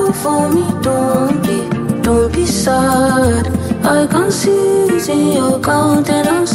smile for me, don't be sad. I can see it in your countenance,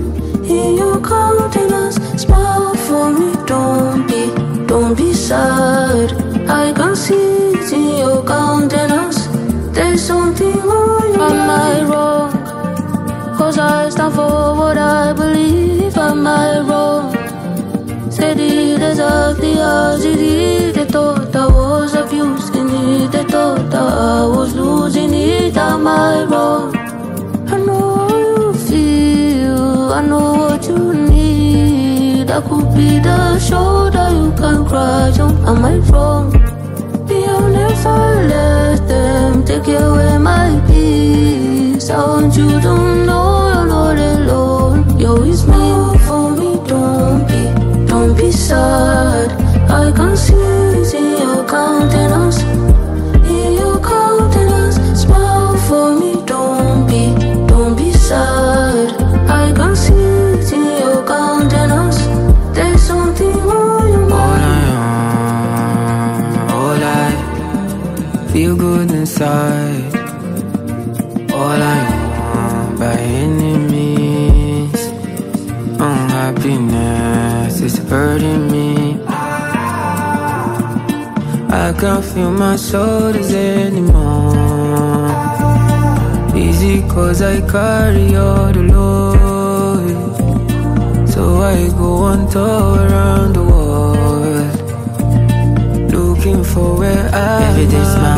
smile for me, don't be sad. I can see it in your countenance. There's something on you. Am I wrong? Cause I stand for what I believe. Am I wrong? Said it exactly as it is. They thought I was abusing it. They thought that I was losing it. Am I wrong? I know how you feel, I know what you need. I could be the shoulder you can cry on. Am I wrong? Me, I'll never let them take away my peace. I want you to know you're not alone. You're with me, for me, don't be sad. I can see it in your countenance, smile for me, don't be sad. I can see it in your countenance. There's something on your mind. All I feel good inside. All I want by any means. Unhappiness is hurting me. I can't feel my shoulders anymore. Easy cause I carry all the load. So I go on tour around the world, looking for where I evidence my